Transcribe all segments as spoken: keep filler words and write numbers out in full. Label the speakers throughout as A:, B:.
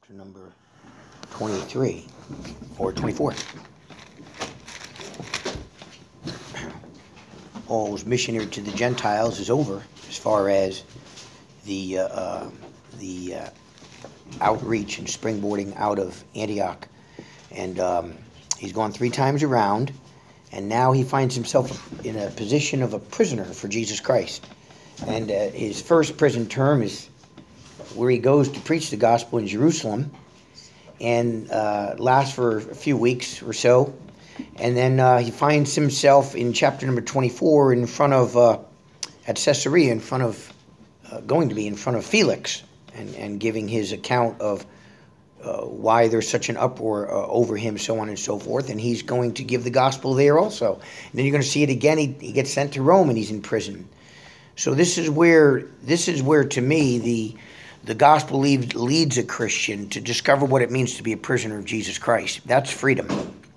A: chapter number twenty-three or twenty-four. Paul's missionary to the Gentiles is over as far as the uh, uh, the uh, outreach and springboarding out of Antioch, and um, he's gone three times around, and now he finds himself in a position of a prisoner for Jesus Christ. And uh, his first prison term is where he goes to preach the gospel in Jerusalem, and uh, lasts for a few weeks or so. And then uh, he finds himself in chapter number twenty-four in front of, uh, at Caesarea, in front of, uh, going to be in front of Felix, and, and giving his account of uh, why there's such an uproar uh, over him, so on and so forth. And he's going to give the gospel there also. And then you're going to see it again. He, he gets sent to Rome, and he's in prison. So this is where, this is where to me, the the gospel leads, leads a Christian to discover what it means to be a prisoner of Jesus Christ. That's freedom.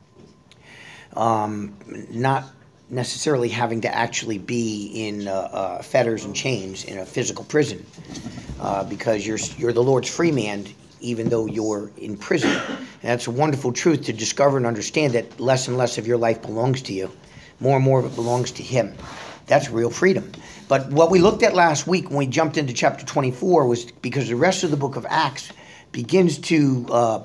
A: Um, not necessarily having to actually be in uh, uh, fetters and chains in a physical prison, uh, because you're you're the Lord's free man, even though you're in prison. And that's a wonderful truth to discover and understand, that less and less of your life belongs to you. More and more of it belongs to Him. That's real freedom. But what we looked at last week when we jumped into chapter twenty-four was because the rest of the book of Acts begins to uh,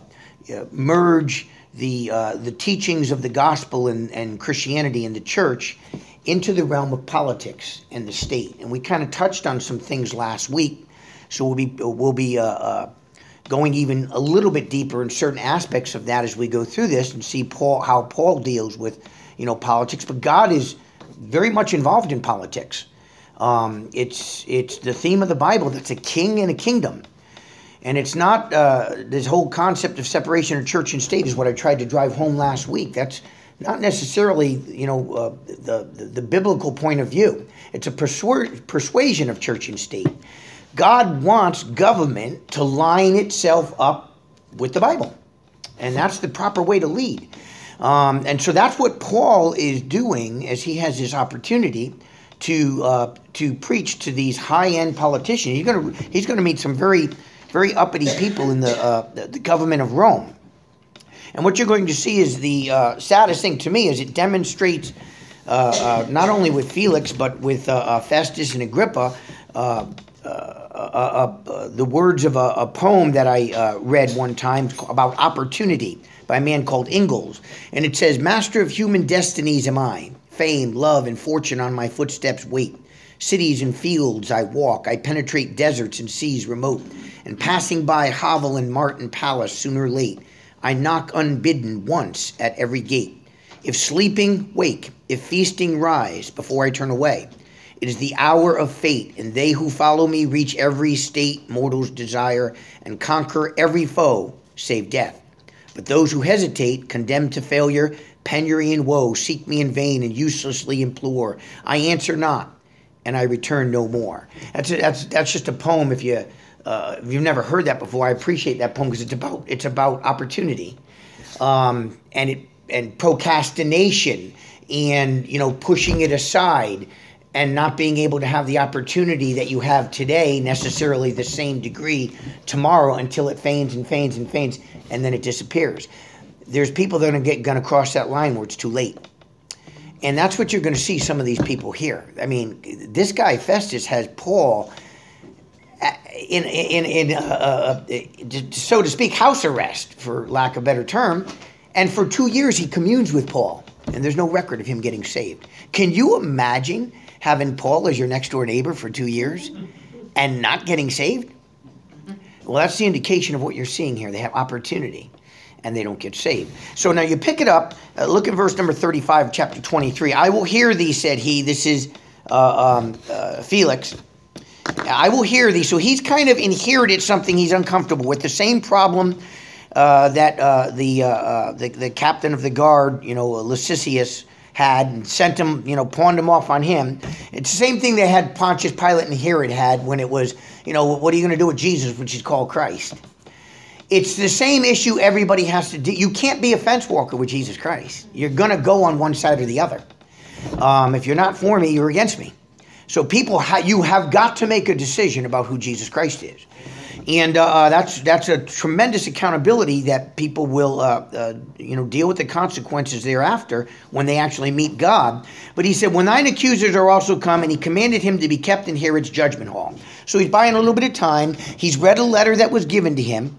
A: merge the uh, the teachings of the gospel and, and Christianity and the church into the realm of politics and the state. And we kind of touched on some things last week, so we'll be we'll be uh, uh, going even a little bit deeper in certain aspects of that as we go through this and see Paul how Paul deals with you know politics. But God is very much involved in politics. Um, it's it's the theme of the Bible. That's a king and a kingdom. And it's not uh, this whole concept of separation of church and state is what I tried to drive home last week. That's not necessarily, you know, uh, the, the the biblical point of view. It's a persu- persuasion of church and state. God wants government to line itself up with the Bible. And that's the proper way to lead. Um, and so that's what Paul is doing as he has this opportunity to uh, to preach to these high-end politicians. He's going to he's going to meet some very very uppity people in the, uh, the the government of Rome. And what you're going to see is the uh, saddest thing to me is it demonstrates uh, uh, not only with Felix but with uh, uh, Festus and Agrippa uh, uh, uh, uh, the words of a, a poem that I uh, read one time about opportunity by a man called Ingalls. And it says, "Master of human destinies am I. Fame, love, and fortune on my footsteps wait. Cities and fields I walk. I penetrate deserts and seas remote. And passing by hovel and mart and palace soon or late, I knock unbidden once at every gate. If sleeping, wake. If feasting, rise before I turn away. It is the hour of fate, and they who follow me reach every state mortals desire and conquer every foe save death. But those who hesitate, condemned to failure, penury and woe, seek me in vain and uselessly implore. I answer not, and I return no more." That's a, that's that's just a poem. If you uh, if you've never heard that before, I appreciate that poem because it's about it's about opportunity, um, and it and procrastination, and you know pushing it aside, and not being able to have the opportunity that you have today necessarily the same degree tomorrow until it feigns and feigns and feigns, and then it disappears. There's people that are going to get going to cross that line where it's too late. And that's what you're going to see some of these people here. I mean, this guy Festus has Paul in in in uh, uh, so to speak house arrest, for lack of a better term, and for two years he communes with Paul, and there's no record of him getting saved. Can you imagine having Paul as your next door neighbor for two years and not getting saved? Well, that's the indication of what you're seeing here. They have opportunity, and they don't get saved. So now you pick it up. Uh, look at verse number thirty-five, chapter twenty-three. "I will hear thee," said he. This is uh, um, uh, Felix. "I will hear thee." So he's kind of inherited something he's uncomfortable with. The same problem uh, that uh, the, uh, uh, the the captain of the guard, you know, Lysias, had, and sent him, you know, pawned him off on him. It's the same thing they had Pontius Pilate and Herod had when it was, you know, what are you going to do with Jesus, which is called Christ? It's the same issue everybody has to do. You can't be a fence walker with Jesus Christ. You're going to go on one side or the other. Um, if you're not for me, you're against me. So people, ha- you have got to make a decision about who Jesus Christ is. And uh, that's that's a tremendous accountability that people will, uh, uh, you know, deal with the consequences thereafter when they actually meet God. But he said, when thine accusers are also come, and he commanded him to be kept in Herod's judgment hall. So he's buying a little bit of time. He's read a letter that was given to him.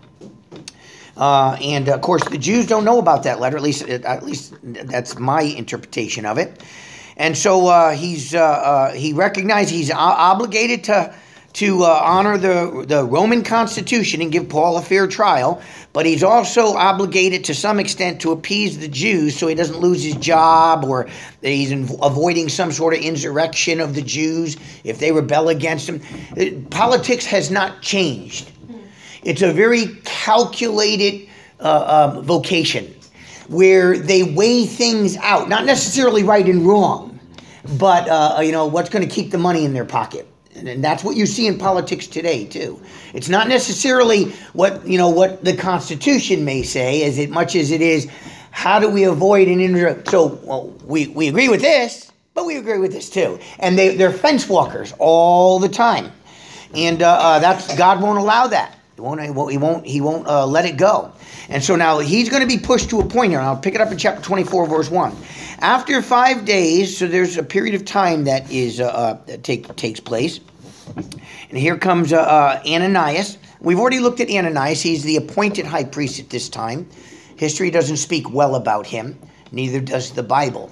A: Uh, and of course, the Jews don't know about that letter. At least, at least that's my interpretation of it. And so uh, he's uh, uh, he recognized he's o- obligated to to uh, honor the the Roman Constitution and give Paul a fair trial, but he's also obligated to some extent to appease the Jews so he doesn't lose his job, or that he's in, avoiding some sort of insurrection of the Jews if they rebel against him. Politics has not changed. It's a very calculated uh, um, vocation where they weigh things out, not necessarily right and wrong, but uh, you know what's going to keep the money in their pocket. And that's what you see in politics today too. It's not necessarily what you know what the Constitution may say, as it, much as it is how do we avoid an inter. So well, we we agree with this, but we agree with this too. And they they're fence walkers all the time, and uh, uh, that's God won't allow that. He won't he won't he won't, he won't uh, let it go. And so now he's going to be pushed to a point here. And I'll pick it up in chapter twenty-four, verse one. After five days, so there's a period of time that is uh, uh, that take, takes place. And here comes uh, uh, Ananias. We've already looked at Ananias. He's the appointed high priest at this time. History doesn't speak well about him. Neither does the Bible.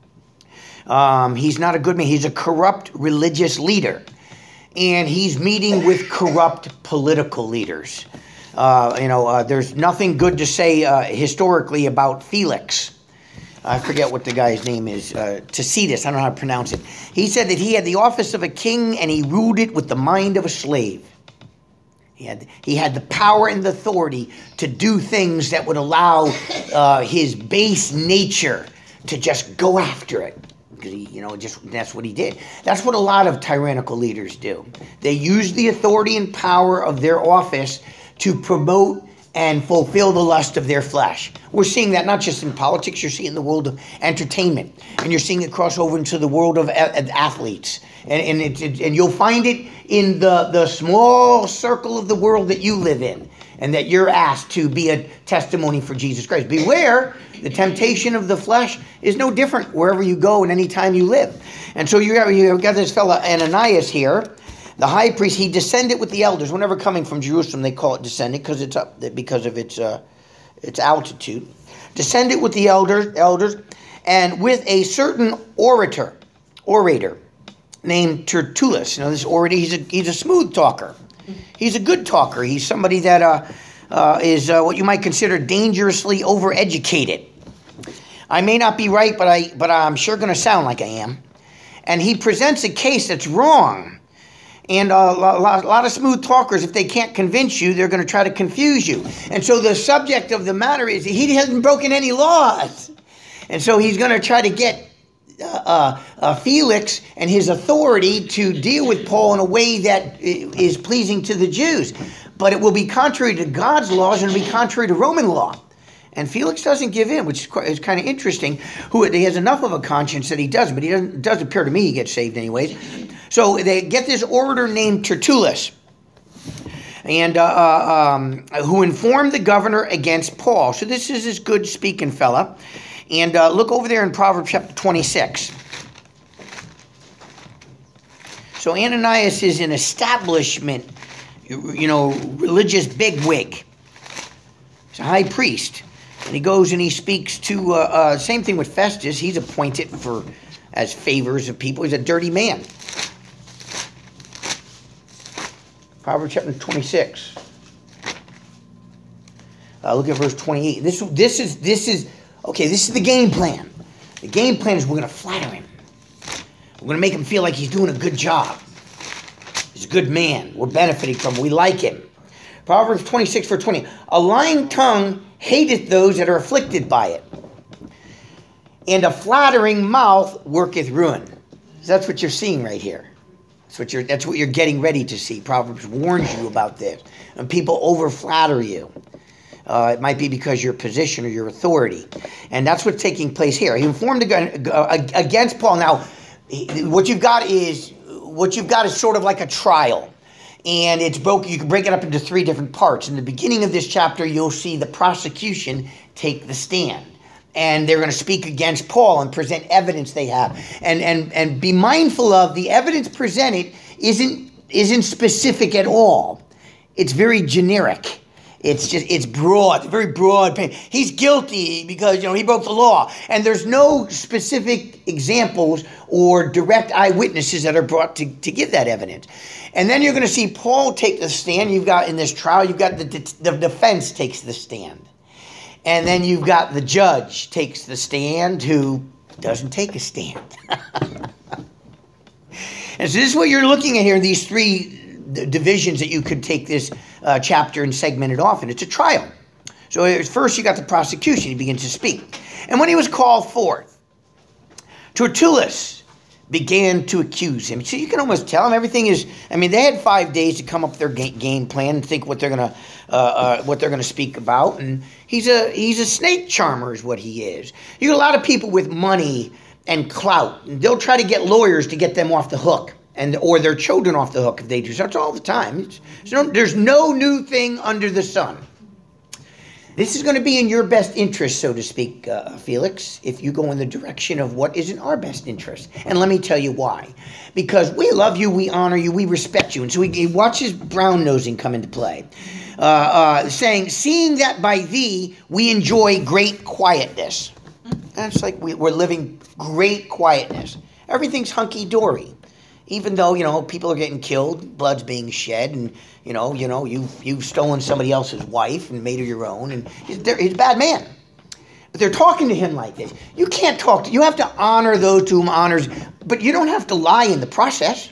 A: Um, he's not a good man. He's a corrupt religious leader. And he's meeting with corrupt political leaders. Uh, you know, uh, there's nothing good to say uh, historically about Felix. I forget what the guy's name is. Uh, Tacitus, I don't know how to pronounce it. He said that he had the office of a king and he ruled it with the mind of a slave. He had, he had the power and the authority to do things that would allow uh, his base nature to just go after it. Because he, you know, just that's what he did. That's what a lot of tyrannical leaders do. They use the authority and power of their office to promote and fulfill the lust of their flesh. We're seeing that not just in politics, you're seeing it in the world of entertainment, and you're seeing it cross over into the world of a- athletes. And and, it, it, and you'll find it in the, the small circle of the world that you live in, and that you're asked to be a testimony for Jesus Christ. Beware, the temptation of the flesh is no different wherever you go and any time you live. And so you got, you got this fellow Ananias here, the high priest. He descended with the elders. Whenever coming from Jerusalem, they call it descended because it's up because of its uh, its altitude. Descended with the elders, elders, and with a certain orator, orator named Tertullus. You know, this orator, he's a he's a smooth talker. He's a good talker. He's somebody that uh, uh, is uh, what you might consider dangerously overeducated. I may not be right, but I but I'm sure going to sound like I am. And he presents a case that's wrong. And a lot, a lot of smooth talkers, if they can't convince you, they're going to try to confuse you. And so the subject of the matter is he hasn't broken any laws. And so he's going to try to get uh, uh, Felix and his authority to deal with Paul in a way that is pleasing to the Jews. But it will be contrary to God's laws and it'll be contrary to Roman law. And Felix doesn't give in, which is, quite, is kind of interesting. Who he has enough of a conscience that he does, but he doesn't. It does appear to me he gets saved anyways. So they get this orator named Tertullus, and uh, uh, um, who informed the governor against Paul. So this is this good speaking fella. And uh, look over there in Proverbs chapter twenty-six. So Ananias is an establishment, you know, religious bigwig. He's a high priest. And he goes and he speaks to, uh, uh, same thing with Festus. He's appointed for, as favors of people. He's a dirty man. Proverbs chapter twenty-six. Uh, look at verse twenty-eight. This, this is, this is, okay, this is the game plan. The game plan is we're going to flatter him. We're going to make him feel like he's doing a good job. He's a good man. We're benefiting from him. We like him. Proverbs twenty-six, verse twenty. A lying tongue hateth those that are afflicted by it, and a flattering mouth worketh ruin. So that's what you're seeing right here. That's what you're. That's what you're getting ready to see. Proverbs warns you about this. When people over flatter you, uh, it might be because your position or your authority, and that's what's taking place here. He informed against Paul. Now, what you've got is what you've got is sort of like a trial. And it's broken. You can break it up into three different parts. In the beginning of this chapter, you'll see the prosecution take the stand. And they're going to speak against Paul and present evidence they have. And and and be mindful of the evidence presented isn't isn't specific at all. It's very generic. It's just, it's broad, very broad. He's guilty because, you know, he broke the law. And there's no specific examples or direct eyewitnesses that are brought to, to give that evidence. And then you're going to see Paul take the stand. You've got, in this trial, you've got the, the defense takes the stand. And then you've got the judge takes the stand who doesn't take a stand. And so this is what you're looking at here, these three divisions that you could take this uh, chapter and segment it off, and it's a trial. So first you got the prosecution. He begins to speak. And when he was called forth, Tertullus began to accuse him. So you can almost tell him everything is, I mean, they had five days to come up with their game plan and think what they're going to uh, uh, what they're going to speak about. And he's a he's a snake charmer is what he is. You got a lot of people with money and clout, and they'll try to get lawyers to get them off the hook. And or their children off the hook if they do. So it's all the time. It's, it's no, there's no new thing under the sun. This is going to be in your best interest, so to speak, uh, Felix, if you go in the direction of what is in our best interest. And let me tell you why. Because we love you, we honor you, we respect you. And so he, he watches brown nosing come into play. Uh, uh, saying, seeing that by thee we enjoy great quietness. That's like we, we're living great quietness. Everything's hunky-dory. Even though, you know, people are getting killed, blood's being shed, and, you know, you know, you've, you've stolen somebody else's wife and made her your own, and he's, he's a bad man. But they're talking to him like this. You can't talk to, you have to honor those to whom honors, but you don't have to lie in the process.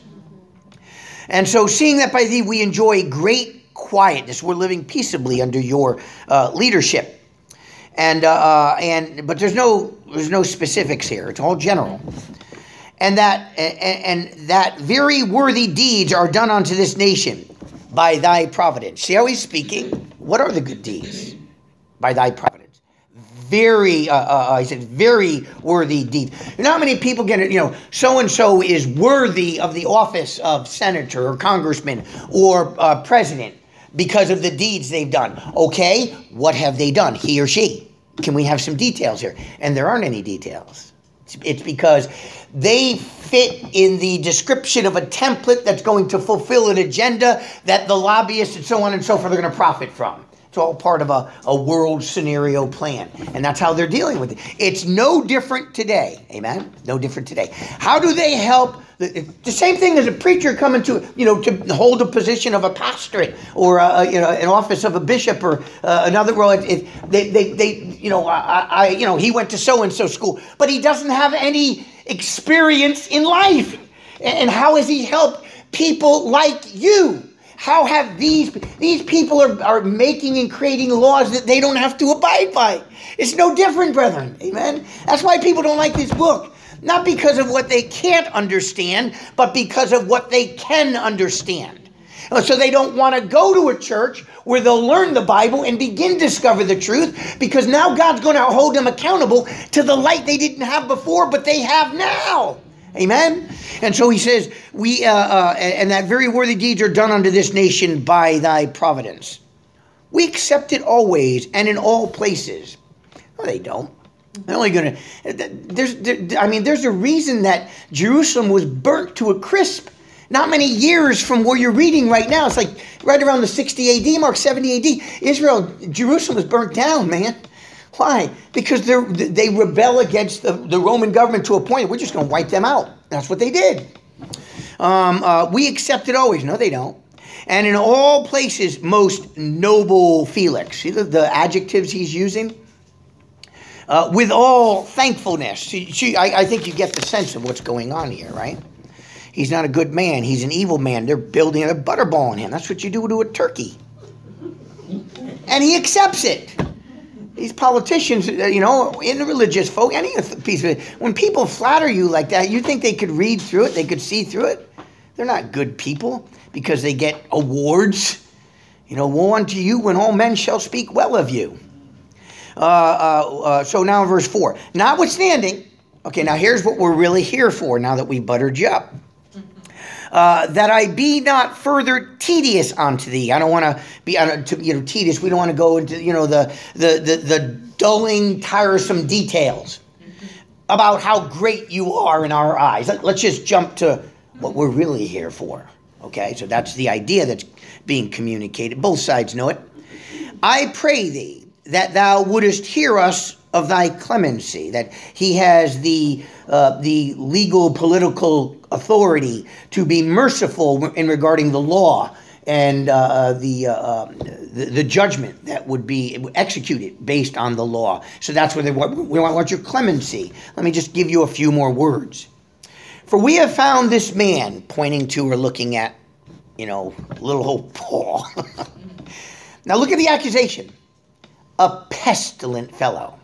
A: And so seeing that by thee we enjoy great quietness, we're living peaceably under your uh, leadership. And, uh, and, but there's no, there's no specifics here. It's all general. And that and, and that very worthy deeds are done unto this nation by thy providence. See how he's speaking? What are the good deeds? By thy providence. Very, uh, uh, he said, very worthy deeds. You know how many people get it, you know, so-and-so is worthy of the office of senator or congressman or uh, president because of the deeds they've done. Okay, what have they done, he or she? Can we have some details here? And there aren't any details. It's because they fit in the description of a template that's going to fulfill an agenda that the lobbyists and so on and so forth are going to profit from. It's all part of a, a world scenario plan. And that's how they're dealing with it. It's no different today. Amen? No different today. How do they help? The, the same thing as a preacher coming to, you know, to hold a position of a pastorate or, a, you know, an office of a bishop or uh, another role. It, it, they, they, they, you know, I, I, you know, he went to so-and-so school, but he doesn't have any experience in life. And how has he helped people like you? How have these these people are, are making and creating laws that they don't have to abide by? It's no different, brethren. Amen? That's why people don't like this book. Not because of what they can't understand, but because of what they can understand. So they don't want to go to a church where they'll learn the Bible and begin to discover the truth, because now God's going to hold them accountable to the light they didn't have before, but they have now. Amen? And so he says, "We uh, uh, and that very worthy deeds are done unto this nation by thy providence. We accept it always and in all places." No, they don't. They're only going to, there's, there, I mean, there's a reason that Jerusalem was burnt to a crisp. Not many years from where you're reading right now. It's like right around the sixty A D mark, seventy A D. Israel, Jerusalem was burnt down, man. Why? Because they they rebel against the, the Roman government to a point, we're just going to wipe them out. That's what they did. Um, uh, we accept it always. No, they don't. And in all places, most noble Felix. See the, the adjectives he's using? Uh, with all thankfulness. See, see, I, I think you get the sense of what's going on here, right? He's not a good man. He's an evil man. They're building a butterball on him. That's what you do to a turkey. And he accepts it. These politicians, you know, in the religious folk, any piece of it, when people flatter you like that, you think they could read through it, they could see through it? They're not good people because they get awards. You know, woe unto you when all men shall speak well of you. Uh, uh, uh, so now in verse four, notwithstanding, okay, now here's what we're really here for now that we buttered you up. Uh, that I be not further tedious unto thee. I don't want to be, uh, to, you know, tedious. We don't want to go into, you know, the, the, the, the dulling, tiresome details about how great you are in our eyes. Let, let's just jump to what we're really here for. Okay, so that's the idea that's being communicated. Both sides know it. I pray thee that thou wouldest hear us of thy clemency, that he has the uh, the legal political authority to be merciful in regarding the law and uh, the, uh, the the judgment that would be executed based on the law. So that's where they want, we want your clemency. Let me just give you a few more words. For we have found this man, pointing to or looking at, you know, little old Paul. Now look at the accusation. A pestilent fellow.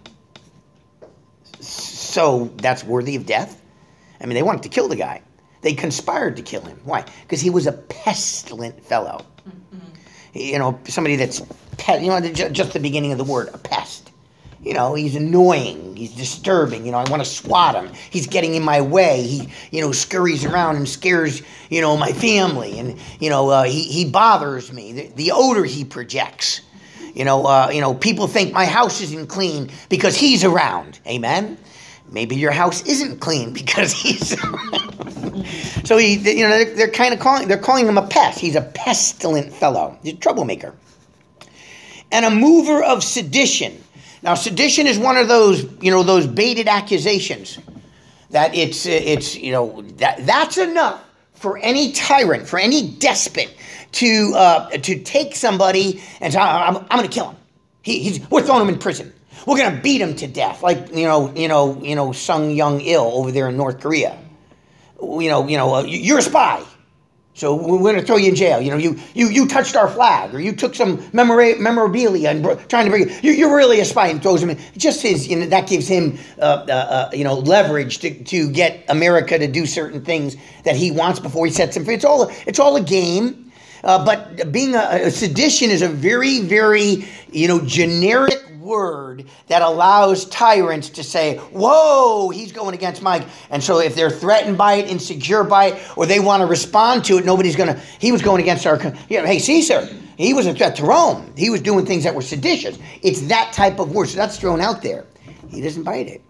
A: So that's worthy of death? I mean, they wanted to kill the guy. They conspired to kill him. Why? Because he was a pestilent fellow. Mm-hmm. You know, somebody that's, pe- you know, just the beginning of the word, a pest. You know, he's annoying. He's disturbing. You know, I want to swat him. He's getting in my way. He, you know, scurries around and scares, you know, my family. And, you know, uh, he, he bothers me. The, the odor he projects. You know, uh, you know, people think my house isn't clean because he's around. Amen? Maybe your house isn't clean because he's around. So, he, you know, they're, they're kind of calling, they're calling him a pest. He's a pestilent fellow. He's a troublemaker. And a mover of sedition. Now, sedition is one of those, you know, those baited accusations that it's, it's, you know, that that's enough for any tyrant, for any despot to uh, to take somebody and say, I'm, I'm going to kill him. He, he's, we're throwing him in prison. We're going to beat him to death, like you know, you know, you know, Sung Young Il over there in North Korea. You know, you know, uh, you're a spy. So we're going to throw you in jail. You know, you you you touched our flag, or you took some memora- memorabilia and bro- trying to bring it. You, you're really a spy, and throws him in. Just his, you know, that gives him, uh, uh, uh, you know, leverage to, to get America to do certain things that he wants before he sets them free. It's all it's all a game. Uh, but being a, a sedition is a very, very, you know, generic word that allows tyrants to say, whoa, he's going against Mike. And so if they're threatened by it, insecure by it, or they want to respond to it, nobody's going to, he was going against our, you know, hey, Caesar, he was a threat to Rome. He was doing things that were seditious. It's that type of word. So that's thrown out there. He doesn't bite it.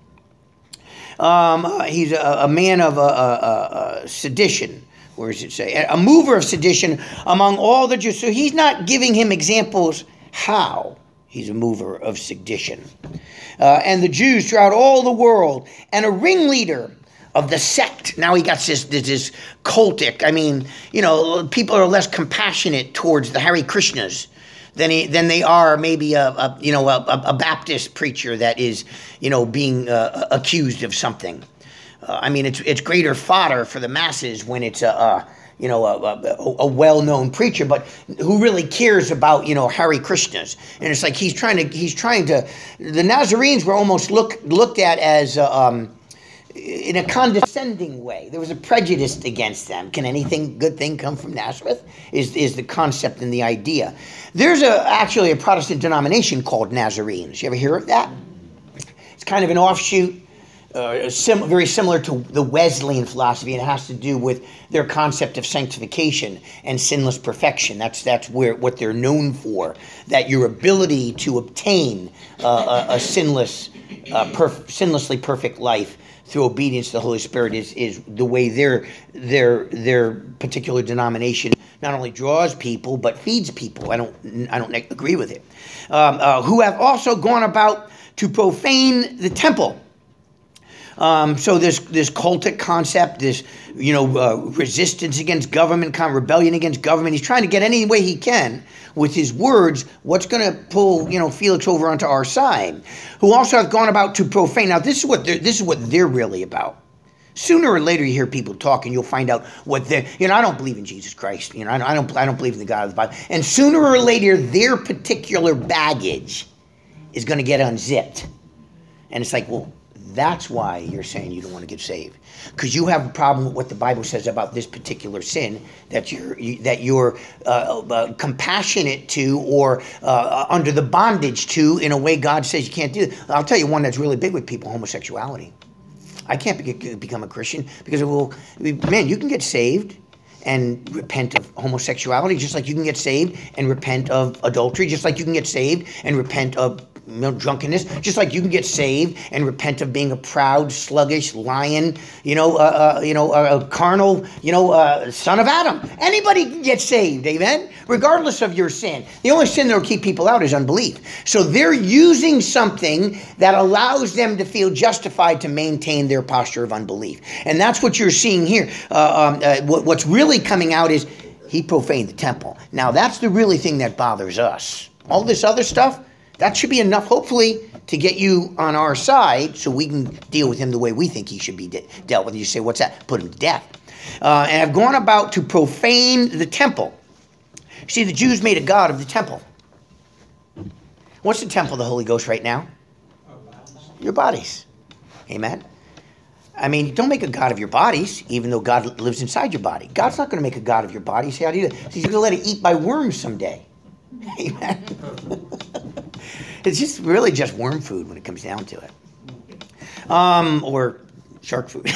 A: Um, uh, he's a, a man of a, a, a sedition. Where does it say? A mover of sedition among all the Jews. So he's not giving him examples how he's a mover of sedition. Uh, and the Jews throughout all the world, and a ringleader of the sect. Now he got this, this, this cultic. I mean, you know, people are less compassionate towards the Hare Krishnas than he, than they are maybe a, a you know a, a Baptist preacher that is you know being uh, accused of something. Uh, I mean, it's it's greater fodder for the masses when it's a, a you know a, a, a well-known preacher, but who really cares about you know Hare Krishnas? And it's like he's trying to he's trying to. The Nazarenes were almost look looked at as uh, um, in a condescending way. There was a prejudice against them. Can anything good thing come from Nazareth? Is is the concept and the idea? There's a actually a Protestant denomination called Nazarenes. You ever hear of that? It's kind of an offshoot. Uh, sim- very similar to the Wesleyan philosophy, and it has to do with their concept of sanctification and sinless perfection. That's that's where what they're known for. That your ability to obtain uh, a, a sinless, uh, perf- sinlessly perfect life through obedience to the Holy Spirit is is the way their their their particular denomination not only draws people but feeds people. I don't I don't agree with it. Um, uh, who have also gone about to profane the temple. Um, so this this cultic concept, this you know uh, resistance against government, kind of rebellion against government. He's trying to get any way he can with his words. What's going to pull you know Felix over onto our side? Who also have gone about to profane. Now this is what they're, this is what they're really about. Sooner or later, you hear people talk, and you'll find out what they. You know, I don't believe in Jesus Christ. You know, I don't. I don't believe in the God of the Bible. And sooner or later, their particular baggage is going to get unzipped, and it's like, well. That's why you're saying you don't want to get saved, because you have a problem with what the Bible says about this particular sin that you're you, that you're uh, uh, compassionate to or uh, under the bondage to in a way God says you can't do it. I'll tell you one that's really big with people: homosexuality. I can't be, become a Christian because it will. Man, you can get saved and repent of homosexuality, just like you can get saved and repent of adultery, just like you can get saved and repent of you know, drunkenness, just like you can get saved and repent of being a proud, sluggish, lying, you know, uh, uh, you know, a, a carnal, you know, uh, son of Adam. Anybody can get saved, amen? Regardless of your sin. The only sin that will keep people out is unbelief. So they're using something that allows them to feel justified to maintain their posture of unbelief. And that's what you're seeing here. Uh, um, uh, what, what's really coming out is he profaned the temple. Now, that's the really thing that bothers us. All this other stuff, that should be enough, hopefully, to get you on our side so we can deal with him the way we think he should be de- dealt with. You say, what's that? Put him to death. Uh, and I've gone about to profane the temple. See, the Jews made a god of the temple. What's the temple of the Holy Ghost right now? Your bodies. Amen. I mean, don't make a god of your bodies, even though God lives inside your body. God's not going to make a god of your body. See how do you do that? He's going to let it eat by worms someday. Amen. It's just really just worm food when it comes down to it. Um, or shark food.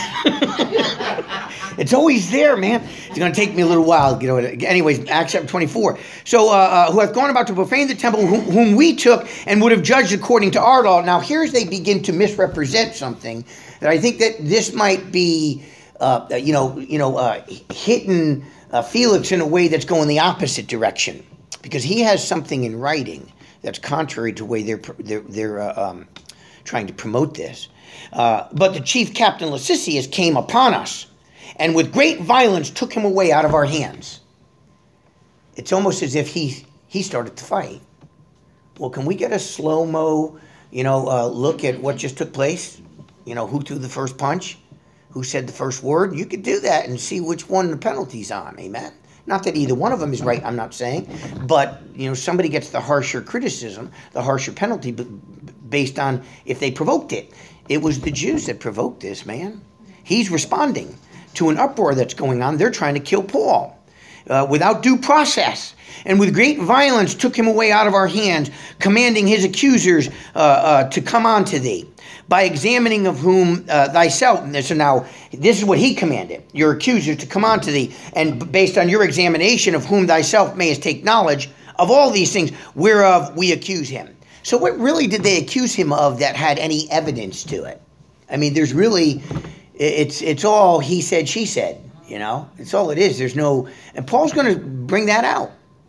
A: It's always there, man. It's going to take me a little while to get over it. Anyways, Acts chapter twenty-four. So, uh, uh, who hath gone about to profane the temple, whom, whom we took and would have judged according to our law. Now, here's they begin to misrepresent something that I think that this might be, uh, you know, you know, uh, hitting uh, Felix in a way that's going the opposite direction, because he has something in writing that's contrary to the way they're they're, they're uh, um, trying to promote this. Uh, but the chief captain Lysias came upon us, and with great violence took him away out of our hands. It's almost as if he he started to fight. Well, can we get a slow-mo, you know, uh, look at what just took place? You know, who threw the first punch? Who said the first word? You could do that and see which one the penalty's on, amen? Not that either one of them is right, I'm not saying, but, you know, somebody gets the harsher criticism, the harsher penalty based on if they provoked it. It was the Jews that provoked this, man. He's responding to an uproar that's going on. They're trying to kill Paul uh, without due process. And with great violence took him away out of our hands, commanding his accusers uh, uh, to come on to thee. By examining of whom uh, thyself, and so now this is what he commanded, your accusers to come on to thee, and based on your examination of whom thyself mayest take knowledge of all these things, whereof we accuse him. So what really did they accuse him of that had any evidence to it? I mean, there's really, it's it's all he said, she said, you know? It's all it is. There's no, and Paul's going to bring that out.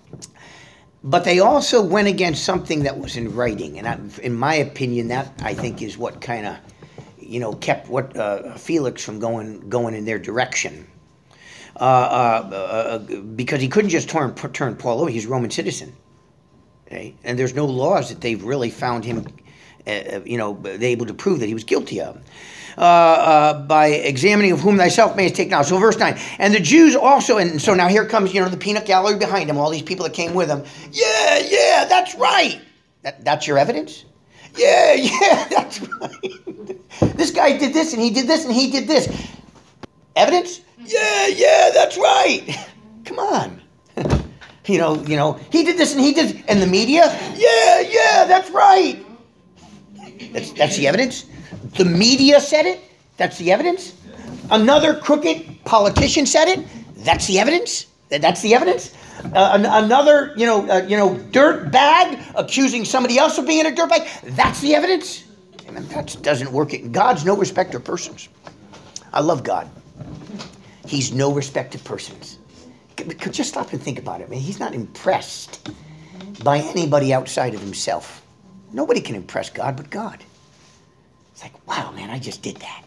A: But they also went against something that was in writing. And I, in my opinion, that, I think, is what kind of, you know, kept what uh, Felix from going going in their direction. Uh, uh, uh, because he couldn't just turn, turn Paul over. He's a Roman citizen. Okay? And there's no laws that they've really found him, uh, you know, able to prove that he was guilty of. Uh, uh, by examining of whom thyself mayest take knowledge. So verse nine, and the Jews also, and so now here comes, you know, the peanut gallery behind him, all these people that came with him. Yeah, yeah, that's right. That, that's your evidence? Yeah, yeah, that's right. This guy did this, and he did this, and he did this. Evidence? Yeah, yeah, that's right. Come on. you know, you know, he did this, and he did, and the media? Yeah, yeah, that's right. That's, that's the evidence? The media said it? That's the evidence? Another crooked politician said it? That's the evidence? That's the evidence? Uh, an- another, you know, uh, you know, dirt bag accusing somebody else of being a dirt bag? That's the evidence? And that doesn't work. God's no respecter of persons. I love God. He's no respecter of persons. Just stop and think about it, man. He's not impressed by anybody outside of himself. Nobody can impress God but God. It's like, wow, man, I just did that.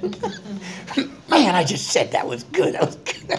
A: Man, I just said that was good. That was good.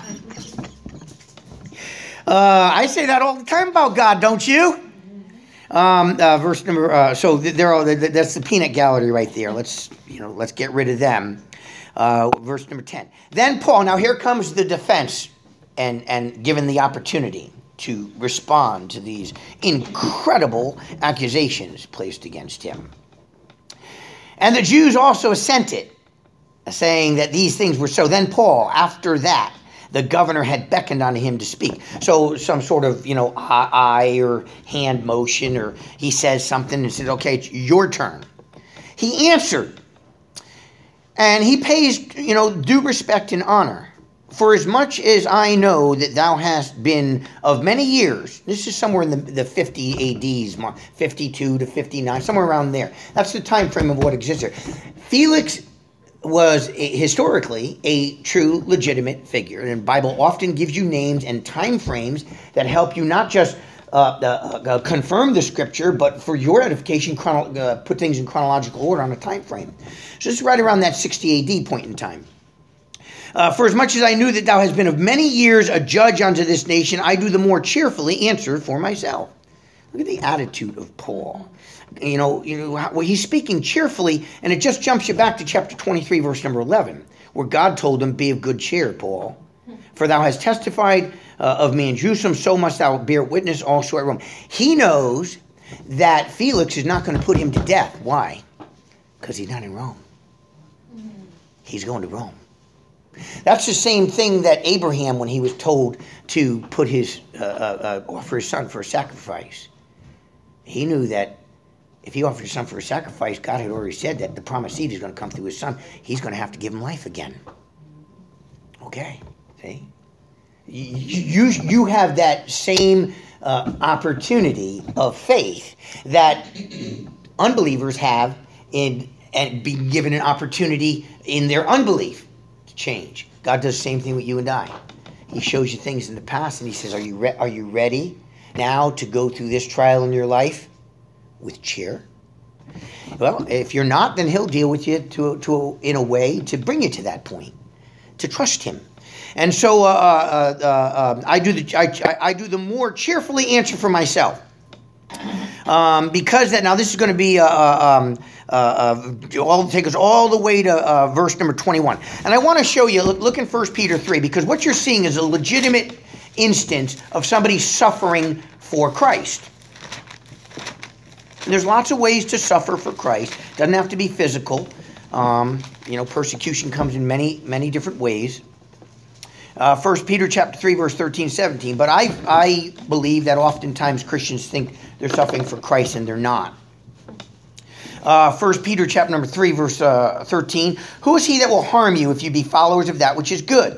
A: uh, I say that all the time about God, don't you? Um, uh, verse number. Uh, so they're all. That's the peanut gallery right there. Let's you know. Let's get rid of them. Uh, verse number ten. Then Paul. Now here comes the defense, and and given the opportunity to respond to these incredible accusations placed against him. And the Jews also assented, saying that these things were so. Then Paul, after that, the governor had beckoned on him to speak. So some sort of, you know, eye or hand motion, or he says something and says, okay, it's your turn. He answered, and he pays, you know, due respect and honor For as much as I know that thou hast been of many years, this is somewhere in the, the fifty A Ds, fifty-two to fifty-nine, somewhere around there. That's the time frame of what exists there. Felix was a, historically a true legitimate figure, and the Bible often gives you names and time frames that help you not just uh, uh, uh, confirm the scripture, but for your edification, chrono- uh, put things in chronological order on a time frame. So this is right around that sixty A D point in time. Uh, for as much as I knew that thou hast been of many years a judge unto this nation, I do the more cheerfully answer for myself. Look at the attitude of Paul. You know, you know, well, he's speaking cheerfully, and it just jumps you back to chapter twenty-three, verse number eleven, where God told him, "Be of good cheer, Paul. For thou hast testified uh, of me in Jerusalem, so must thou bear witness also at Rome." He knows that Felix is not going to put him to death. Why? Because he's not in Rome. He's going to Rome. That's the same thing that Abraham, when he was told to put his uh, uh, offer his son for a sacrifice, he knew that if he offered his son for a sacrifice, God had already said that the promised seed is going to come through his son. He's going to have to give him life again. Okay, see, you you, you have that same uh, opportunity of faith that unbelievers have in and being given an opportunity in their unbelief. Change. God does the same thing with you and I. He shows you things in the past, and he says, are you re- are you ready now to go through this trial in your life with cheer? Well, if you're not, then he'll deal with you to to in a way to bring you to that point, to trust him. And so uh, uh, uh, uh, I do the I, I do the more cheerfully answer for myself, um, because that now this is going to be uh, um, Uh, uh, all take us all the way to uh, verse number twenty-one, and I want to show you. Look, look in First Peter three, because what you're seeing is a legitimate instance of somebody suffering for Christ. And there's lots of ways to suffer for Christ. Doesn't have to be physical. Um, you know, persecution comes in many, many different ways. Uh, First Peter chapter three, verse thirteen, seventeen. But I, I believe that oftentimes Christians think they're suffering for Christ, and they're not. Uh, First Peter chapter number three, verse uh, thirteen. Who is he that will harm you if you be followers of that which is good?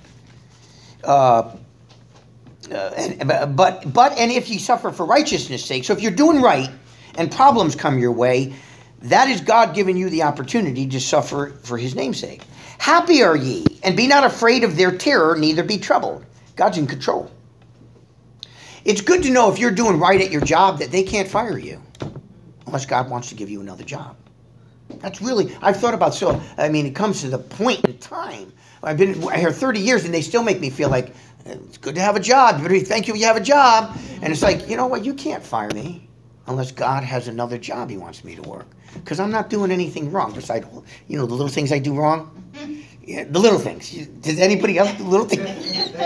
A: Uh, uh, and, but but and if ye suffer for righteousness' sake. So if you're doing right and problems come your way, that is God giving you the opportunity to suffer for his name's sake. Happy are ye, and be not afraid of their terror, neither be troubled. God's in control. It's good to know if you're doing right at your job that they can't fire you, unless God wants to give you another job. That's really, I've thought about, so, I mean, it comes to the point in time. I've been here thirty years, and they still make me feel like, it's good to have a job. You better thank you you have a job. And it's like, you know what, you can't fire me unless God has another job he wants me to work. Because I'm not doing anything wrong, besides, you know, the little things I do wrong. Yeah, the little things. Does anybody else do little things?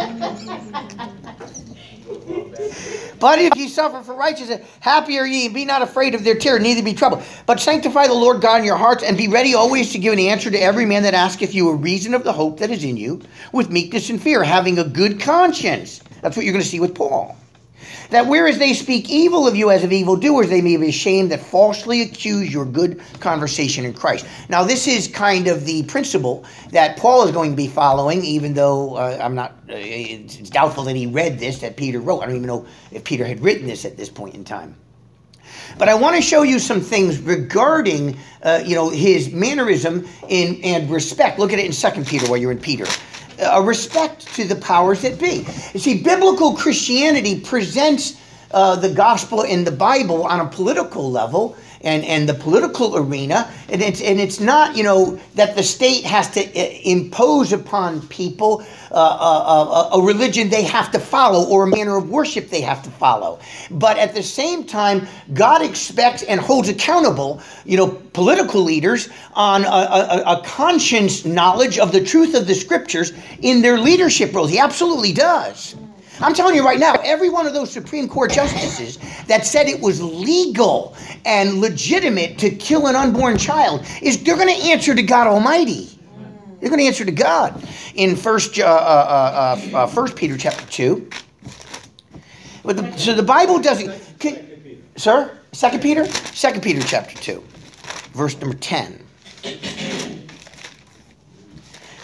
A: But if ye suffer for righteousness, happy are ye, and be not afraid of their terror, neither be troubled. But sanctify the Lord God in your hearts, and be ready always to give an answer to every man that asketh you a reason of the hope that is in you, with meekness and fear, having a good conscience. That's what you're going to see with Paul. That whereas they speak evil of you as of evildoers, they may be ashamed that falsely accuse your good conversation in Christ. Now, this is kind of the principle that Paul is going to be following, even though uh, I'm not, uh, it's, it's doubtful that he read this, that Peter wrote. I don't even know if Peter had written this at this point in time. But I want to show you some things regarding, uh, you know, his mannerism in, and respect. Look at it in Second Peter while you're in Peter. A respect to the powers that be. You see, biblical Christianity presents uh, the gospel in the Bible on a political level and, and the political arena, and it's and it's not, you know, that the state has to impose upon people uh, a, a, a religion they have to follow or a manner of worship they have to follow. But at the same time, God expects and holds accountable, you know, political leaders on a, a, a conscious knowledge of the truth of the scriptures in their leadership roles. He absolutely does. I'm telling you right now, every one of those Supreme Court justices that said it was legal and legitimate to kill an unborn child, is they're going to answer to God Almighty. They're going to answer to God. In First uh, uh, uh, uh, First Peter chapter two. But the, so the Bible doesn't. Can, sir, Second Peter, Second Peter chapter two, verse number ten.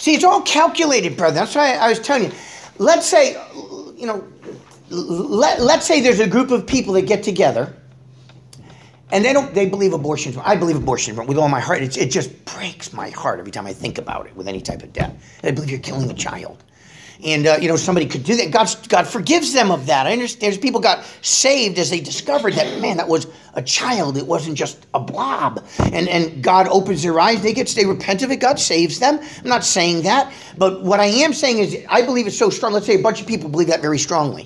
A: See, it's all calculated, brother. That's why I was telling you. Let's say, you know, let, let's say there's a group of people that get together and they don't, they believe abortion. I believe abortion with all my heart. It's, it just breaks my heart every time I think about it with any type of death. I believe you're killing a child. And, uh, you know, somebody could do that. God, God forgives them of that. I understand. There's people got saved as they discovered that, man, that was a child. It wasn't just a blob. And and God opens their eyes. They get, they repent of it. God saves them. I'm not saying that. But what I am saying is I believe it's so strong. Let's say a bunch of people believe that very strongly.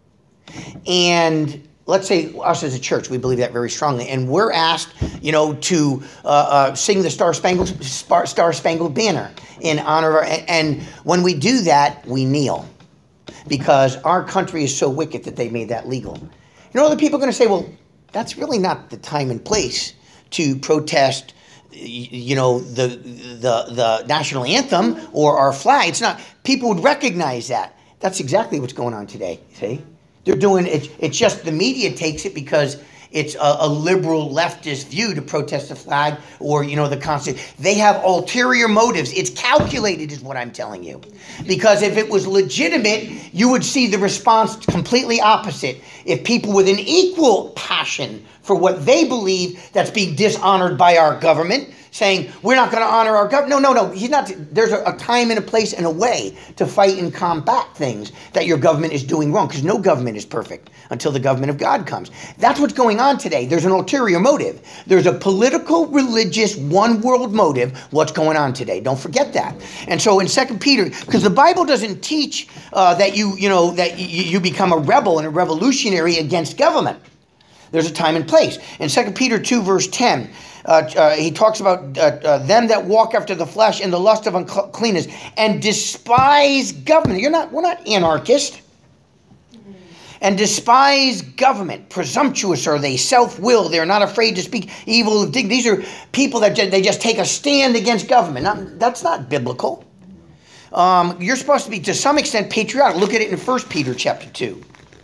A: And let's say us as a church, we believe that very strongly. And we're asked, you know, to uh, uh, sing the Star Spangled, Star, Star Spangled Banner in honor of our, and when we do that, we kneel. Because our country is so wicked that they made that legal. You know, other people are going to say, well, that's really not the time and place to protest, you know, the, the, the national anthem or our flag. It's not, people would recognize that. That's exactly what's going on today, see? They're doing it. It's just the media takes it because it's a, a liberal leftist view to protest the flag or, you know, the Constitution. They have ulterior motives. It's calculated is what I'm telling you. Because if it was legitimate, you would see the response completely opposite. If people with an equal passion for what they believe that's being dishonored by our government, saying, we're not going to honor our government. No, no, no. He's not. There's a, a time and a place and a way to fight and combat things that your government is doing wrong, because no government is perfect until the government of God comes. That's what's going on today. There's an ulterior motive. There's a political, religious, one world motive. What's going on today? Don't forget that. And so in Second Peter, because the Bible doesn't teach uh, that you, you know, that you, you become a rebel and a revolutionary against government. There's a time and place. In Second Peter two, verse ten, Uh, uh, he talks about uh, uh, them that walk after the flesh in the lust of uncleanness and despise government. You're not, we're not anarchists. Mm-hmm. And despise government. Presumptuous are they, self-willed. They're not afraid to speak evil of dignity. These are people that just, they just take a stand against government. Not, that's not biblical. Um, you're supposed to be, to some extent, patriotic. Look at it in First Peter chapter two.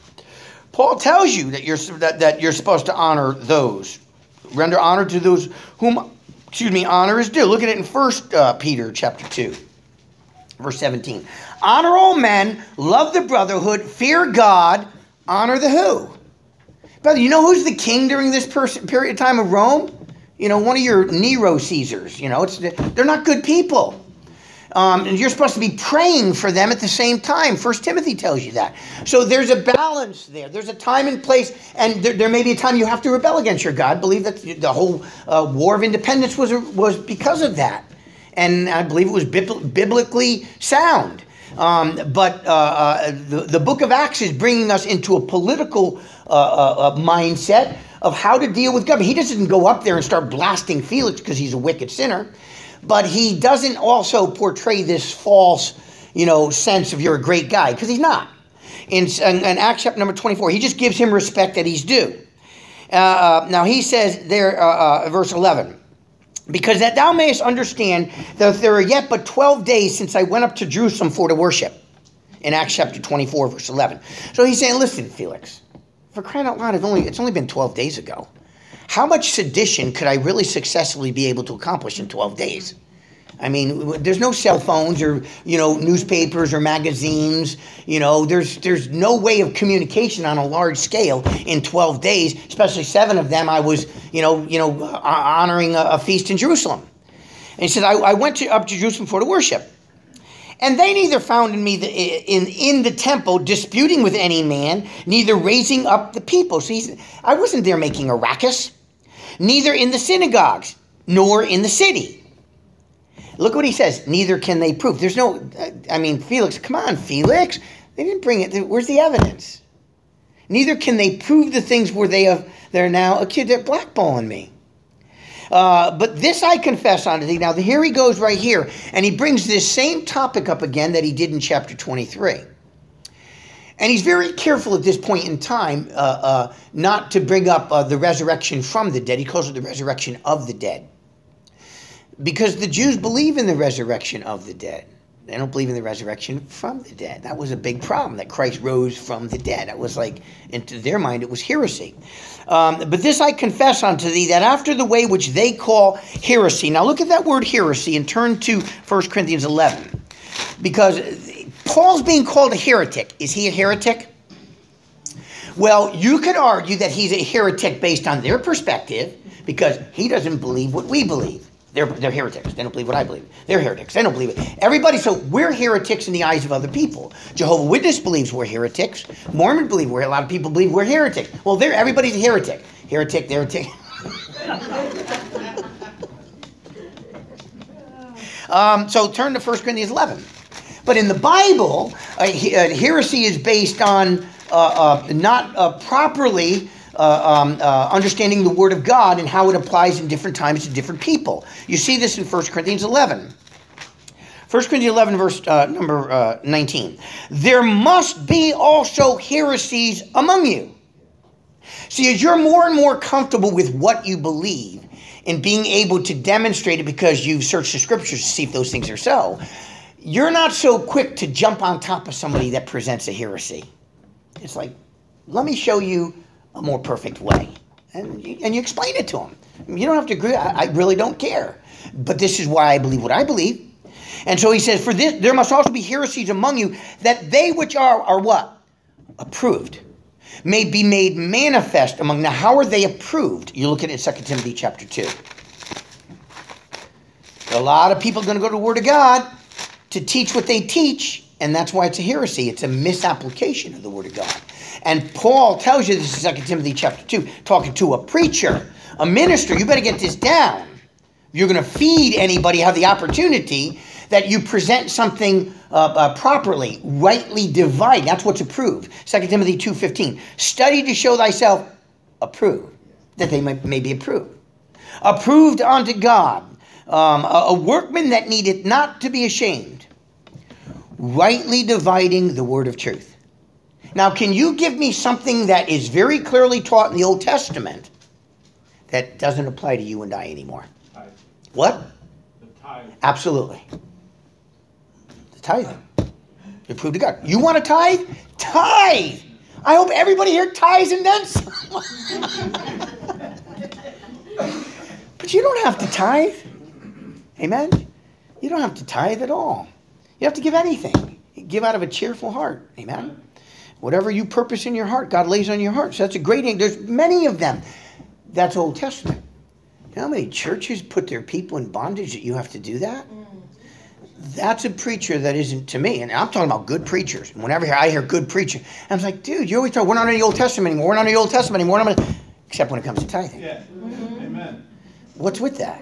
A: Paul tells you that you're that, that you're supposed to honor those. Render honor to those whom, excuse me, honor is due. Look at it in First uh, Peter chapter two, verse seventeen. Honor all men, love the brotherhood, fear God, honor the who? Brother, you know who's the king during this person, period of time of Rome? You know, one of your Nero Caesars. You know, it's they're not good people. Um, and you're supposed to be praying for them at the same time. First Timothy tells you that. So there's a balance there. There's a time and place, and there, there may be a time you have to rebel against your God. Believe that the whole uh, War of Independence was was because of that, and I believe it was bib- biblically sound. Um, but uh, uh, the, the book of Acts is bringing us into a political uh, uh, mindset of how to deal with government. He doesn't go up there and start blasting Felix because he's a wicked sinner. But he doesn't also portray this false, you know, sense of you're a great guy, because he's not. In, in, in Acts chapter number twenty-four, he just gives him respect that he's due. Uh, now he says there, uh, uh, verse eleven, because that thou mayest understand that there are yet but twelve days since I went up to Jerusalem for to worship. In Acts chapter twenty-four, verse eleven. So he's saying, listen, Felix, for crying out loud, it's only, it's only been twelve days ago. How much sedition could I really successfully be able to accomplish in twelve days? I mean, there's no cell phones or, you know, newspapers or magazines. You know, there's there's no way of communication on a large scale in twelve days, especially seven of them I was, you know, you know, honoring a, a feast in Jerusalem. And he said, I, I went to, up to Jerusalem for to worship. And they neither found in me the, in in the temple disputing with any man, neither raising up the people. So he's, I wasn't there making a ruckus. Neither in the synagogues, nor in the city. Look what he says. Neither can they prove. There's no, I mean, Felix, come on, Felix. They didn't bring it. Where's the evidence? Neither can they prove the things where they have, they're now accused. They're blackballing me. Uh, but this I confess unto thee. Now, here he goes right here. And he brings this same topic up again that he did in chapter twenty-three. And he's very careful at this point in time uh, uh, not to bring up uh, the resurrection from the dead. He calls it the resurrection of the dead. Because the Jews believe in the resurrection of the dead. They don't believe in the resurrection from the dead. That was a big problem, that Christ rose from the dead. That was like, into their mind, it was heresy. Um, but this I confess unto thee, that after the way which they call heresy. Now look at that word heresy and turn to First Corinthians eleven. Because Paul's being called a heretic. Is he a heretic? Well, you could argue that he's a heretic based on their perspective because he doesn't believe what we believe. They're, they're heretics. They don't believe what I believe. They're heretics. They don't believe it. Everybody, so we're heretics in the eyes of other people. Jehovah's Witness believes we're heretics. Mormon believe we're, a lot of people believe we're heretics. Well, they're, everybody's a heretic. Heretic, heretic. um, so turn to First Corinthians eleven. But in the Bible, uh, heresy is based on uh, uh, not uh, properly uh, um, uh, understanding the Word of God and how it applies in different times to different people. You see this in First Corinthians eleven. First Corinthians eleven, verse uh, number uh, nineteen. There must be also heresies among you. See, as you're more and more comfortable with what you believe and being able to demonstrate it because you've searched the scriptures to see if those things are so, you're not so quick to jump on top of somebody that presents a heresy. It's like, let me show you a more perfect way. And you, and you explain it to them. You don't have to agree. I, I really don't care. But this is why I believe what I believe. And so he says, for this, there must also be heresies among you, that they which are, are what? Approved. May be made manifest among. Now, how are they approved? You look at it in Second Timothy chapter two. A lot of people are going to go to the Word of God to teach what they teach, and that's why it's a heresy. It's a misapplication of the Word of God. And Paul tells you this in Second Timothy chapter two, talking to a preacher, a minister. You better get this down. If you're going to feed anybody, have the opportunity that you present something uh, uh, properly, rightly divide. That's what's approved. Second Timothy two fifteen. Study to show thyself approved, that they may, may be approved. Approved unto God, um, a, a workman that needeth not to be ashamed, rightly dividing the word of truth. Now, can you give me something that is very clearly taught in the Old Testament that doesn't apply to you and I anymore?
B: Tithe.
A: What?
B: The tithe.
A: Absolutely. The tithing. You're approved to God. You want to tithe? Tithe. I hope everybody here tithes and then some. But you don't have to tithe. Amen? You don't have to tithe at all. You have to give anything. You give out of a cheerful heart. Amen? Whatever you purpose in your heart, God lays on your heart. So that's a great thing. There's many of them. That's Old Testament. You know how many churches put their people in bondage that you have to do that? That's a preacher that isn't to me. And I'm talking about good preachers. And whenever I hear good preaching, I'm like, dude, you always talk, we're not in the Old Testament anymore. We're not in the Old Testament anymore. We're not in... Except when it comes to tithing.
B: Yeah. Mm-hmm. Amen.
A: What's with that?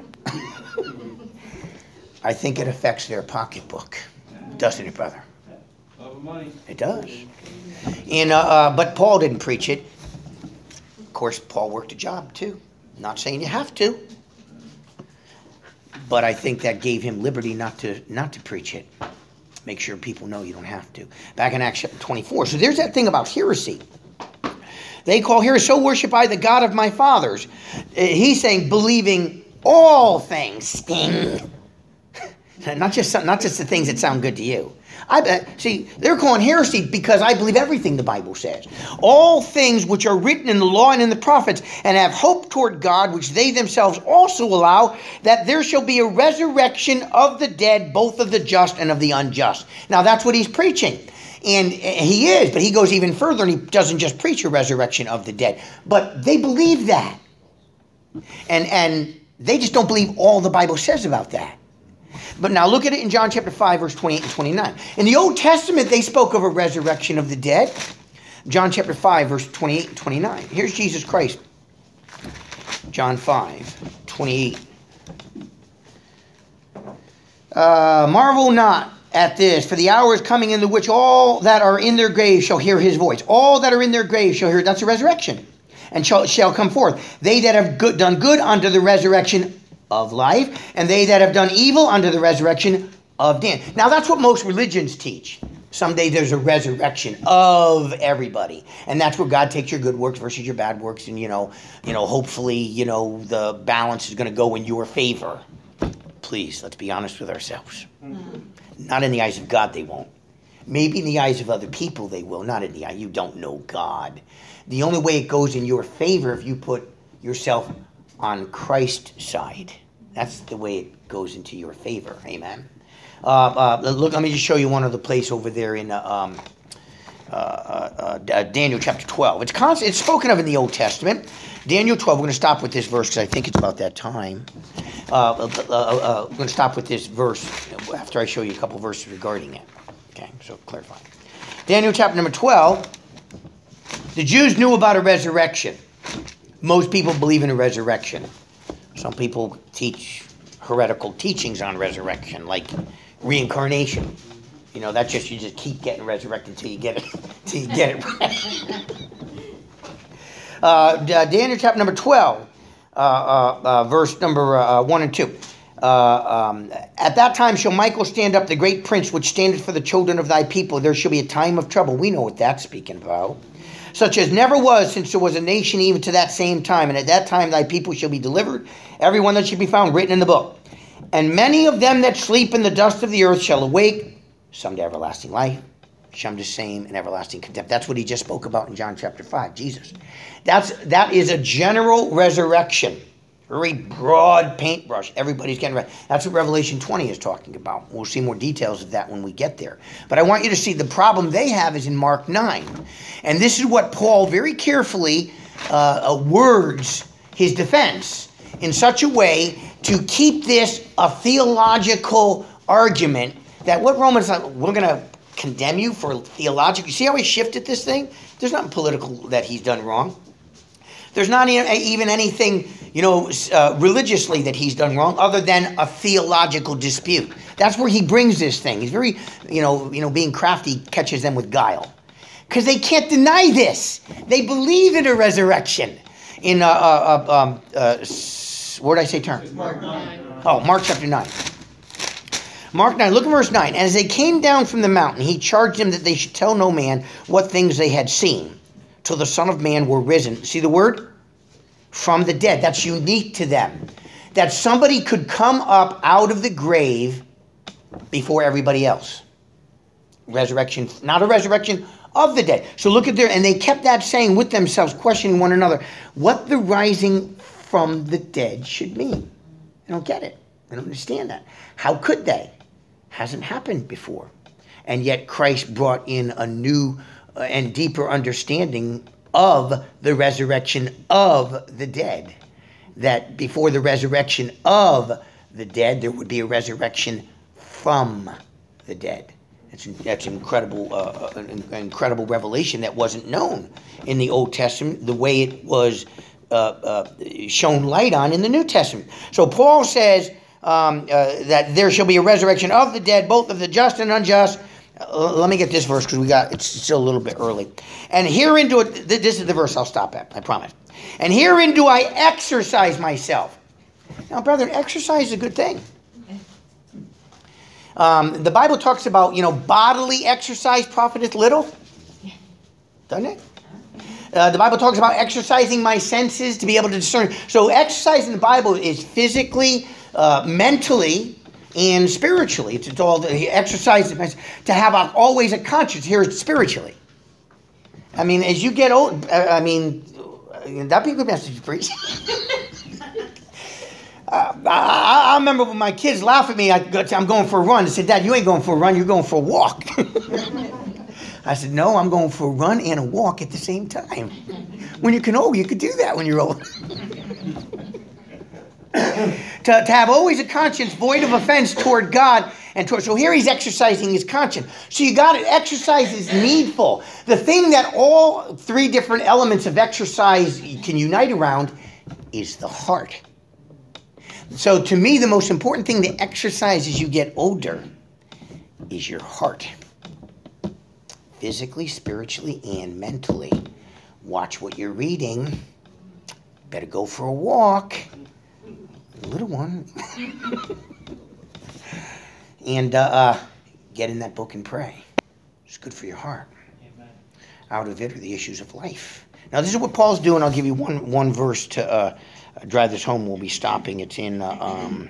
A: I think it affects their pocketbook. Doesn't it, brother?
B: Love of money.
A: It does. And, uh, uh, but Paul didn't preach it. Of course, Paul worked a job too. Not saying you have to. But I think that gave him liberty not to not to preach it. Make sure people know you don't have to. Back in Acts twenty-four. So there's that thing about heresy. They call heresy, so worship I the God of my fathers. Uh, he's saying believing all things sting. Not just some, not just the things that sound good to you. I bet. See, they're calling heresy because I believe everything the Bible says. All things which are written in the law and in the prophets, and have hope toward God, which they themselves also allow, that there shall be a resurrection of the dead, both of the just and of the unjust. Now that's what he's preaching. And he is, but he goes even further and he doesn't just preach a resurrection of the dead. But they believe that. And, and they just don't believe all the Bible says about that. But now look at it in John chapter five, verse twenty-eight and twenty-nine. In the Old Testament, they spoke of a resurrection of the dead. John chapter five, verse twenty-eight and twenty-nine. Here's Jesus Christ. John five, twenty-eight. Uh, Marvel not at this, for the hour is coming in the which all that are in their graves shall hear his voice. All that are in their graves shall hear. That's a resurrection. And shall, shall come forth. They that have good, done good unto the resurrection of life, and they that have done evil unto the resurrection of Dan. Now that's what most religions teach. Someday there's a resurrection of everybody, and that's where God takes your good works versus your bad works, and you know, you know, hopefully, you know, the balance is going to go in your favor. Please, let's be honest with ourselves. Mm-hmm. Not in the eyes of God, they won't. Maybe in the eyes of other people, they will. Not in the eye. You don't know God. The only way it goes in your favor if you put yourself on Christ's side. That's the way it goes into your favor. Amen. Uh, uh, look, let me just show you one other place over there in uh, um, uh, uh, uh, Daniel chapter twelve. It's constant, it's spoken of in the Old Testament. Daniel twelve, we're going to stop with this verse because I think it's about that time. Uh, uh, uh, uh, we're going to stop with this verse after I show you a couple verses regarding it. Okay, so clarify. Daniel chapter number twelve. The Jews knew about a resurrection. Most people believe in a resurrection. Some people teach heretical teachings on resurrection, like reincarnation. You know, that's just, you just keep getting resurrected until you get it, until you get it right. uh, Daniel chapter number twelve, uh, uh, uh, verse number uh, one and two. Uh, um, At that time shall Michael stand up, the great prince, which standeth for the children of thy people. There shall be a time of trouble. We know what that's speaking about. Such as never was since there was a nation even to that same time. And at that time thy people shall be delivered, every one that shall be found written in the book. And many of them that sleep in the dust of the earth shall awake, some to everlasting life, some to shame and everlasting contempt. That's what he just spoke about in John chapter five, Jesus. That's, that is a general resurrection. Very broad paintbrush. Everybody's getting ready. That's what Revelation twenty is talking about. We'll see more details of that when we get there. But I want you to see the problem they have is in Mark nine. And this is what Paul very carefully uh, words his defense in such a way to keep this a theological argument that what Romans, we're going to condemn you for theological. You see how he shifted this thing? There's nothing political that he's done wrong. There's not even anything, you know, uh, religiously that he's done wrong other than a theological dispute. That's where he brings this thing. He's very, you know, you know, being crafty, catches them with guile. Because they can't deny this. They believe in a resurrection. In, uh, uh, uh, um, uh, where did I say turn?
B: Mark nine.
A: Oh, Mark chapter nine. Mark nine, look at verse nine. And as they came down from the mountain, he charged them that they should tell no man what things they had seen, till the Son of Man were risen. See the word? From the dead. That's unique to them. That somebody could come up out of the grave before everybody else. Resurrection, not a resurrection of the dead. So look at there, and they kept that saying with themselves, questioning one another, what the rising from the dead should mean. They don't get it. They don't understand that. How could they? Hasn't happened before. And yet Christ brought in a new uh, and deeper understanding of the resurrection of the dead. That before the resurrection of the dead, there would be a resurrection from the dead. That's, that's incredible, uh, an incredible revelation that wasn't known in the Old Testament the way it was uh, uh, shown light on in the New Testament. So Paul says um, uh, that there shall be a resurrection of the dead, both of the just and unjust. Uh, let me get this verse because we got it's still a little bit early. And herein do it. This is the verse I'll stop at. I promise. And herein do I exercise myself. Now, brethren, exercise is a good thing. Um, the Bible talks about, you know, bodily exercise profiteth little. Doesn't it? Uh, the Bible talks about exercising my senses to be able to discern. So exercise in the Bible is physically, uh, mentally, and spiritually. It's, it's all the exercise to have a, always a conscience. Here it's spiritually. I mean, as you get old, I mean, that'd be a good message to preach. Uh, I, I remember when my kids laugh at me, I go, I'm going for a run. They said, Dad, you ain't going for a run, you're going for a walk. I said, no, I'm going for a run and a walk at the same time. When you can, oh, you could do that when you're old. to, to have always a conscience void of offense toward God and toward, so here he's exercising his conscience. So you got it, exercise is needful. The thing that all three different elements of exercise can unite around is the heart. So to me, the most important thing to exercise as you get older is your heart. Physically, spiritually, and mentally. Watch what you're reading. Better go for a walk. A little one. and uh, uh, get in that book and pray. It's good for your heart. Amen. Out of it are the issues of life. Now this is what Paul's doing. I'll give you one, one verse to... Uh, drive this home. We'll be stopping. It's in uh, um,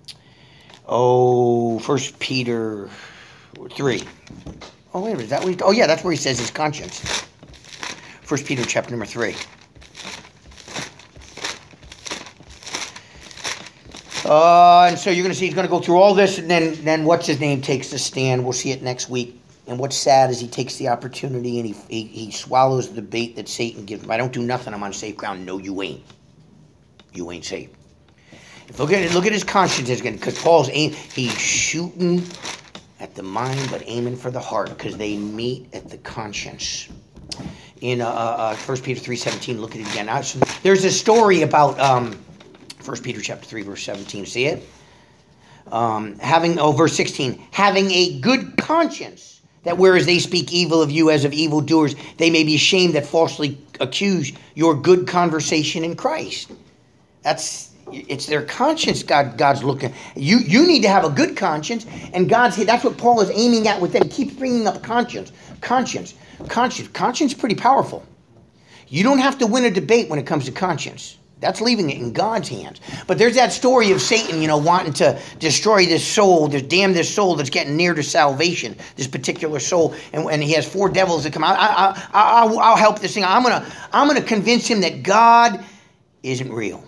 A: oh First Peter three. Oh wait a minute, is that what he, oh yeah, that's where he says his conscience. First Peter chapter number three. Uh, and so you're going to see he's going to go through all this, and then, then what's his name takes the stand. We'll see it next week. And what's sad is he takes the opportunity and he, he, he swallows the bait that Satan gives him. I don't do nothing, I'm on safe ground. No, you ain't. You ain't safe. Look at look at his conscience again, because Paul's aim, he's shooting at the mind, but aiming for the heart, because they meet at the conscience. In uh, uh, First Peter three seventeen, look at it again. Now, so there's a story about um, First Peter chapter three, verse seventeen. See it? Um, having oh, verse sixteen, having a good conscience, that whereas they speak evil of you as of evildoers, they may be ashamed that falsely accuse your good conversation in Christ. That's it's their conscience. God, God's looking. You, you need to have a good conscience, and God's. That's what Paul is aiming at with them. He keeps bringing up conscience, conscience, conscience. Conscience is pretty powerful. You don't have to win a debate when it comes to conscience. That's leaving it in God's hands. But there's that story of Satan, you know, wanting to destroy this soul, to damn this soul that's getting near to salvation, this particular soul, and, and he has four devils that come out. I, I, I, I'll, I'll help this thing. I'm gonna, I'm gonna convince him that God isn't real.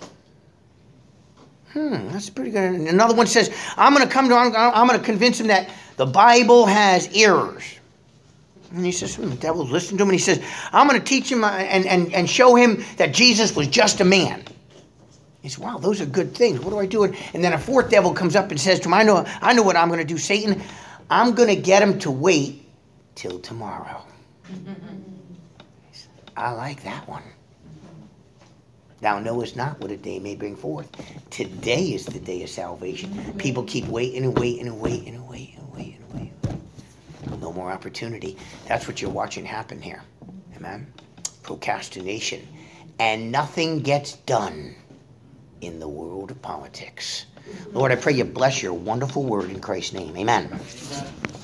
A: Hmm, that's pretty good. And another one says, I'm gonna come to, I'm, I'm gonna convince him that the Bible has errors. And he says, hmm, the devil's listening to him, and he says, I'm going to teach him and, and, and show him that Jesus was just a man. He says, wow, those are good things. What do I do? And then a fourth devil comes up and says to him, I know, I know what I'm going to do, Satan. I'm going to get him to wait till tomorrow. I like that one. Thou knowest not what a day may bring forth. Today is the day of salvation. People keep waiting and waiting and waiting and waiting and waiting and waiting. No more opportunity. That's what you're watching happen here. Amen? Procrastination. And nothing gets done in the world of politics. Lord, I pray you bless your wonderful word in Christ's name. Amen. Amen.